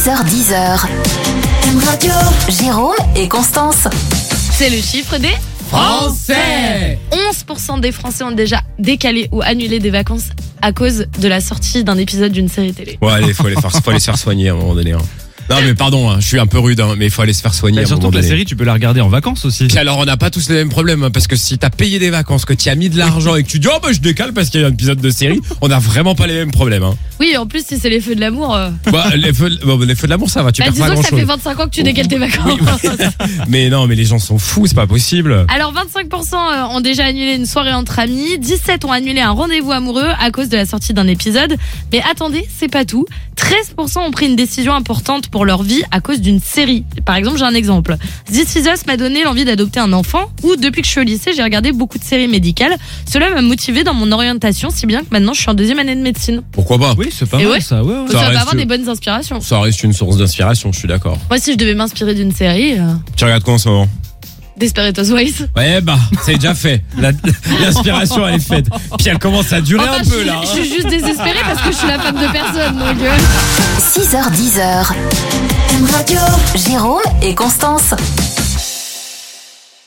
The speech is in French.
6h10. Radio. Jérôme et Constance. C'est le chiffre des Français. 11% des Français ont déjà décalé ou annulé des vacances à cause de la sortie d'un épisode d'une série télé. Ouais, allez, faut aller se faire soigner à un moment donné. Hein. Non mais pardon, je suis un peu rude, mais il faut aller se faire soigner à un moment surtout que la donné. série, tu peux la regarder en vacances aussi. Puis alors on n'a pas tous les mêmes problèmes, parce que si t'as payé des vacances, que tu as mis de l'argent et que tu dis je décale parce qu'il y a un épisode de série, on n'a vraiment pas les mêmes problèmes. Hein. Oui, en plus, si c'est les feux de l'amour. Les feux de l'amour, ça va, tu perds disons pas que grand ça chose. fait 25 ans que tu décales tes vacances. Mais non, mais les gens sont fous, c'est pas possible. Alors 25% ont déjà annulé une soirée entre amis, 17 ont annulé un rendez-vous amoureux à cause de la sortie d'un épisode. Mais attendez, c'est pas tout. 13% ont pris une décision importante pour leur vie à cause d'une série. Par exemple, j'ai un exemple. This Is Us m'a donné l'envie d'adopter un enfant, ou depuis que je suis au lycée, j'ai regardé beaucoup de séries médicales. Cela m'a motivé dans mon orientation, si bien que maintenant je suis en 2e année de médecine. Pourquoi pas? Oui, c'est pas Et mal ouais. ça. Ouais. Ça va reste- avoir des bonnes inspirations. Ça reste une source d'inspiration, je suis d'accord. Moi, si je devais m'inspirer d'une série, Tu regardes quoi en ce moment? Desperate Housewives. Ouais c'est déjà fait. L'inspiration elle est faite. Puis elle commence à durer Enfin, un peu là. je suis juste désespérée parce que je suis la femme de personne. Donc 6h10. Radio. Jérôme et Constance.